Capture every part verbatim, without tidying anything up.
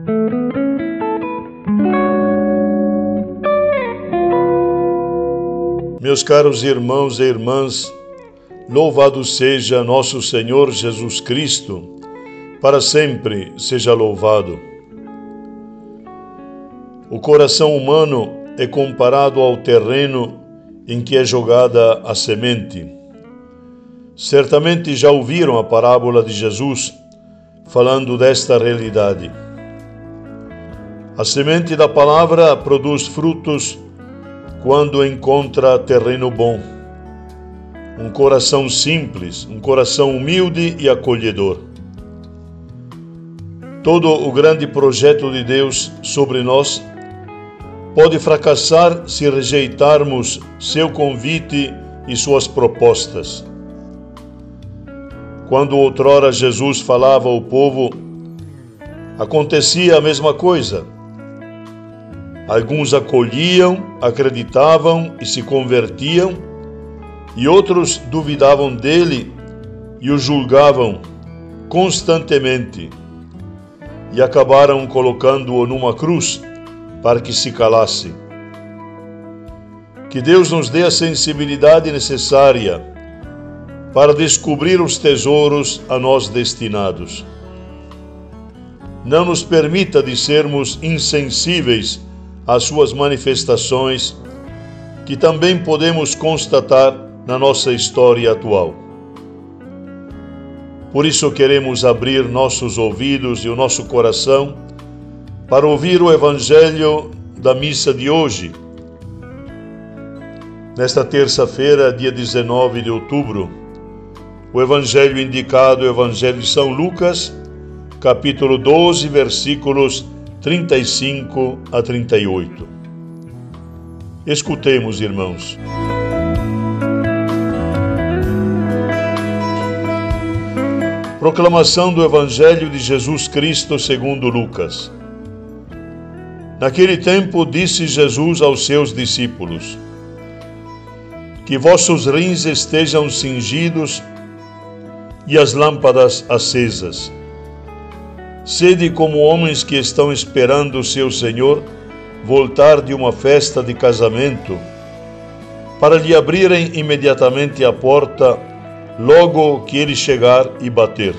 Meus caros irmãos e irmãs, louvado seja nosso Senhor Jesus Cristo, para sempre seja louvado. O coração humano é comparado ao terreno em que é jogada a semente. Certamente já ouviram a parábola de Jesus falando desta realidade. A semente da palavra produz frutos quando encontra terreno bom, um coração simples, um coração humilde e acolhedor. Todo o grande projeto de Deus sobre nós pode fracassar se rejeitarmos seu convite e suas propostas. Quando outrora Jesus falava ao povo, acontecia a mesma coisa. Alguns acolhiam, acreditavam e se convertiam, e outros duvidavam dele e o julgavam constantemente, e acabaram colocando-o numa cruz para que se calasse. Que Deus nos dê a sensibilidade necessária para descobrir os tesouros a nós destinados. Não nos permita de sermos insensíveis às suas manifestações, que também podemos constatar na nossa história atual. Por isso queremos abrir nossos ouvidos e o nosso coração para ouvir o Evangelho da missa de hoje. Nesta terça-feira, dia dezenove de outubro, o Evangelho indicado é o Evangelho de São Lucas, capítulo doze, versículos trinta e cinco a trinta e oito. Escutemos, irmãos. Proclamação do Evangelho de Jesus Cristo segundo Lucas. Naquele tempo disse Jesus aos seus discípulos: que vossos rins estejam cingidos e as lâmpadas acesas. Sede como homens que estão esperando seu Senhor voltar de uma festa de casamento, para lhe abrirem imediatamente a porta, logo que ele chegar e bater.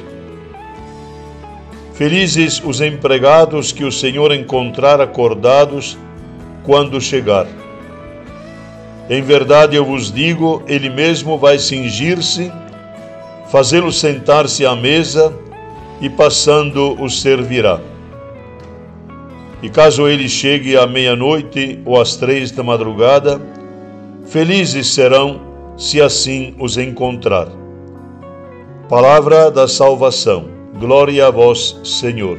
Felizes os empregados que o Senhor encontrar acordados quando chegar. Em verdade eu vos digo, ele mesmo vai cingir-se, fazê-lo sentar-se à mesa, e passando os servirá. E caso ele chegue à meia-noite ou às três da madrugada, felizes serão se assim os encontrar. Palavra da salvação. Glória a vós, Senhor.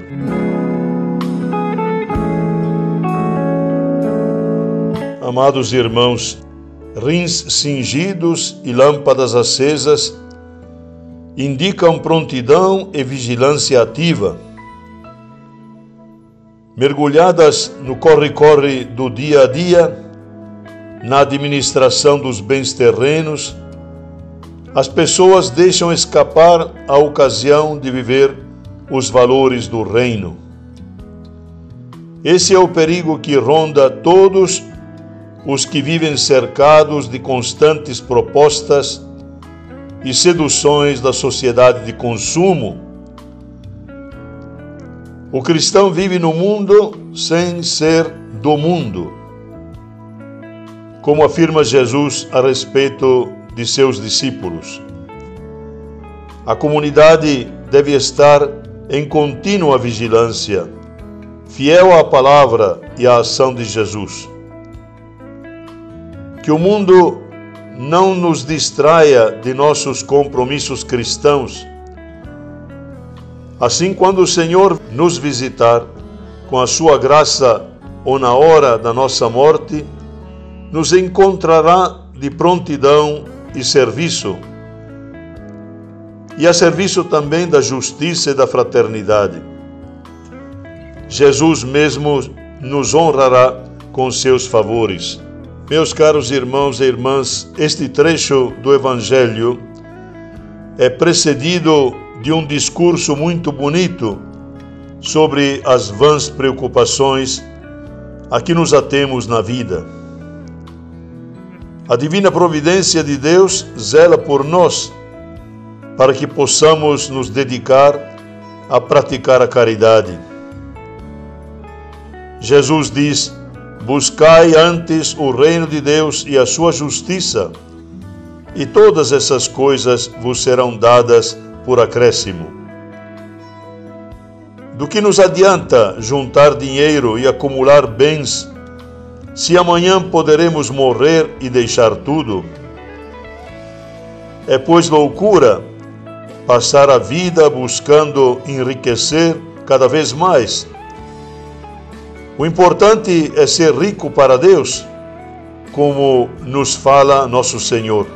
Amados irmãos, rins cingidos e lâmpadas acesas indicam prontidão e vigilância ativa. Mergulhadas no corre-corre do dia a dia, na administração dos bens terrenos, as pessoas deixam escapar a ocasião de viver os valores do reino. Esse é o perigo que ronda todos os que vivem cercados de constantes propostas e seduções da sociedade de consumo. O cristão vive no mundo sem ser do mundo, como afirma Jesus a respeito de seus discípulos. A comunidade deve estar em contínua vigilância, fiel à palavra e à ação de Jesus. Que o mundo não nos distraia de nossos compromissos cristãos. Assim, quando o Senhor nos visitar com a sua graça ou na hora da nossa morte, nos encontrará de prontidão e serviço, e a serviço também da justiça e da fraternidade. Jesus mesmo nos honrará com seus favores. Meus caros irmãos e irmãs, este trecho do Evangelho é precedido de um discurso muito bonito sobre as vãs preocupações a que nos atemos na vida. A divina providência de Deus zela por nós, para que possamos nos dedicar a praticar a caridade. Jesus diz: buscai antes o reino de Deus e a sua justiça, e todas essas coisas vos serão dadas por acréscimo. Do que nos adianta juntar dinheiro e acumular bens, se amanhã poderemos morrer e deixar tudo? É, pois, loucura passar a vida buscando enriquecer cada vez mais. O importante é ser rico para Deus, como nos fala nosso Senhor.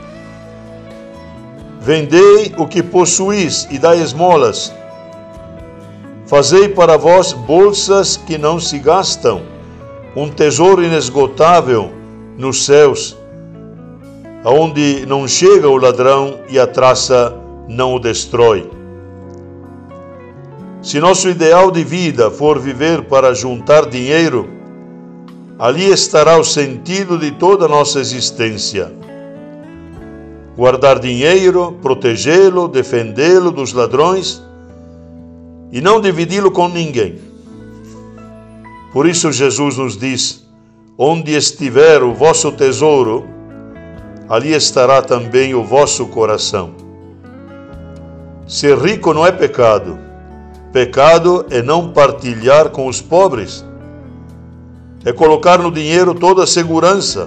Vendei o que possuís e dai esmolas. Fazei para vós bolsas que não se gastam, um tesouro inesgotável nos céus, aonde não chega o ladrão e a traça não o destrói. Se nosso ideal de vida for viver para juntar dinheiro, ali estará o sentido de toda a nossa existência. Guardar dinheiro, protegê-lo, defendê-lo dos ladrões e não dividi-lo com ninguém. Por isso Jesus nos diz: onde estiver o vosso tesouro, ali estará também o vosso coração. Ser rico não é pecado. Pecado é não partilhar com os pobres. É colocar no dinheiro toda a segurança.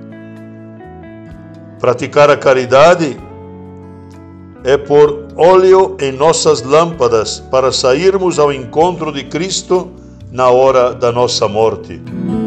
Praticar a caridade é pôr óleo em nossas lâmpadas para sairmos ao encontro de Cristo na hora da nossa morte.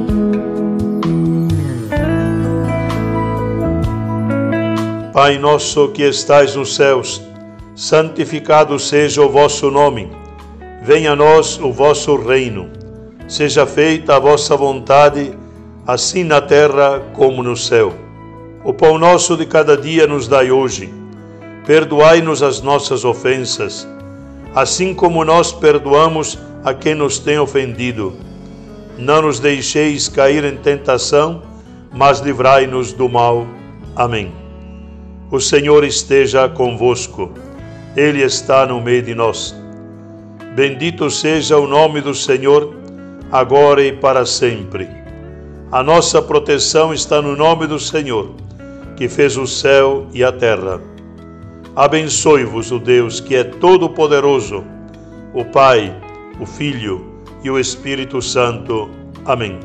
Pai nosso que estais nos céus, santificado seja o vosso nome. Venha a nós o vosso reino. Seja feita a vossa vontade, assim na terra como no céu. O pão nosso de cada dia nos dai hoje. Perdoai-nos as nossas ofensas, assim como nós perdoamos a quem nos tem ofendido. Não nos deixeis cair em tentação, mas livrai-nos do mal. Amém. O Senhor esteja convosco. Ele está no meio de nós. Bendito seja o nome do Senhor, agora e para sempre. A nossa proteção está no nome do Senhor, que fez o céu e a terra. Abençoe-vos o Deus que é todo-poderoso, o Pai, o Filho e o Espírito Santo. Amém.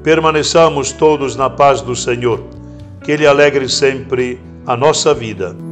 Permaneçamos todos na paz do Senhor, que Ele alegre sempre a nossa vida.